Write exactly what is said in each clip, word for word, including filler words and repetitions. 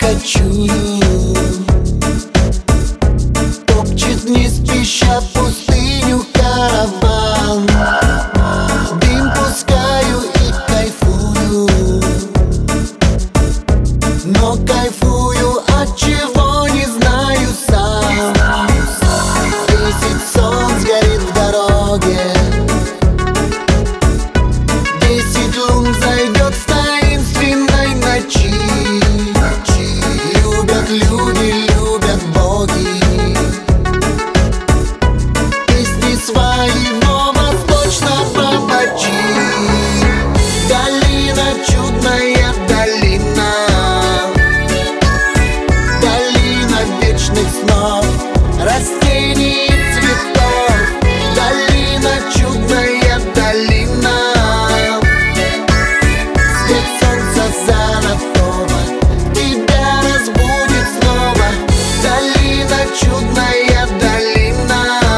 кочую. Топчет не спеша пустыню караван. Дым пускаю и кайфую, но кайфую от чего не знаю сам. Десять солнц горит в дороге, десять лун зайдет в таинственной ночи. Любят люди, любят боги песни своего восточного бачи. Долина, чудная долина, долина вечных снов, растений и цветов. Долина, чудная долина, свет солнца золотого тебя разбудит снова. Долина, чудная долина,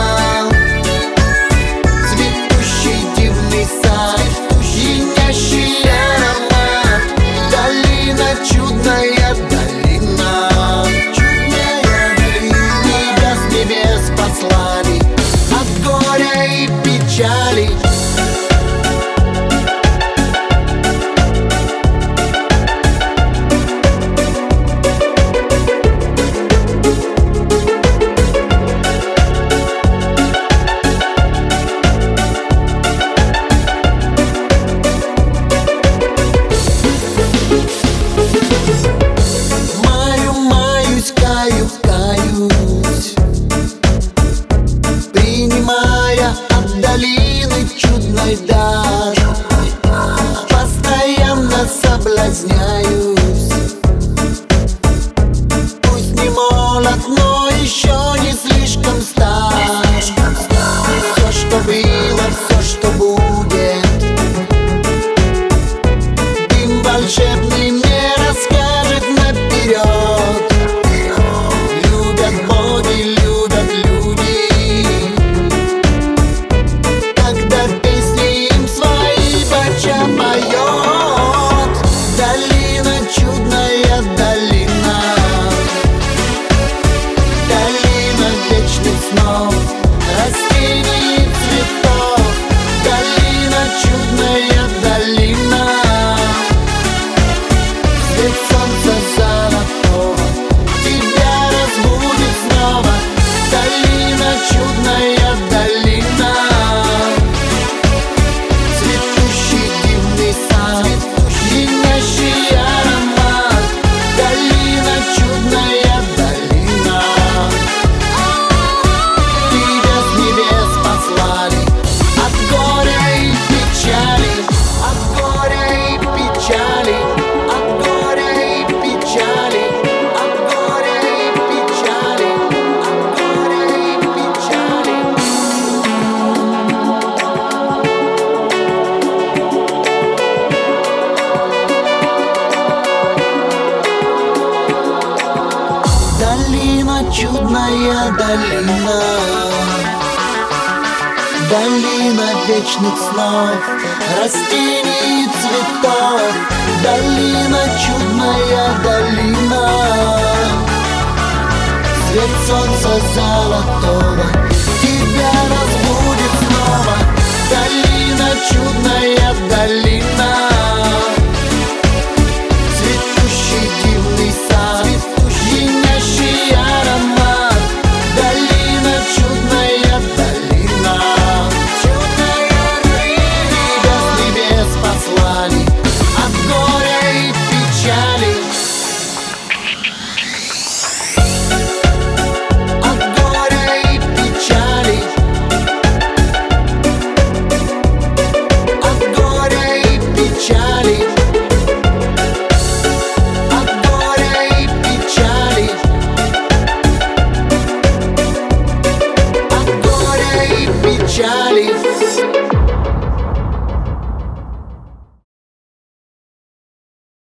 цветущий дивный сад, пьянящий аромат. Долина, чудная долина, чудная долина. Тебя с небес послали от горя и печали. Маю, маюсь, каю, каюсь, принимая от долины чудной дар. Постоянно соблазняюсь, пусть не молод, но еще не слишком стар. Все, что было, все, что будет, дым волшебный мне расскажет наперед. Любят боги, любят люди, когда песни им свои бача поет. Долина, чудная долина, долина вечных снов, растений и цветов. Долина, чудная долина, свет солнца золотого тебя разбудит снова. Долина, чудная долина, цветущий дивный сад, пьянящий аромат. Долина, чудная долина, тебя с небес послали от горя и печали, от горя и печали, от горя и печали, от горя и печали, от горя и печали. Долина, чудная долина, долина вечных снов, растений и цветов. Долина, чудная долина, свет солнца золотого тебя разбудит снова. Долина, чудная долина, цветущий дивный сад, пьянящий аромат. Долина, чудная долина, чудная долина, тебя с небес послали от горя и печали. От горя и печали, от горя и печали, от горя и печали, от горя и печали.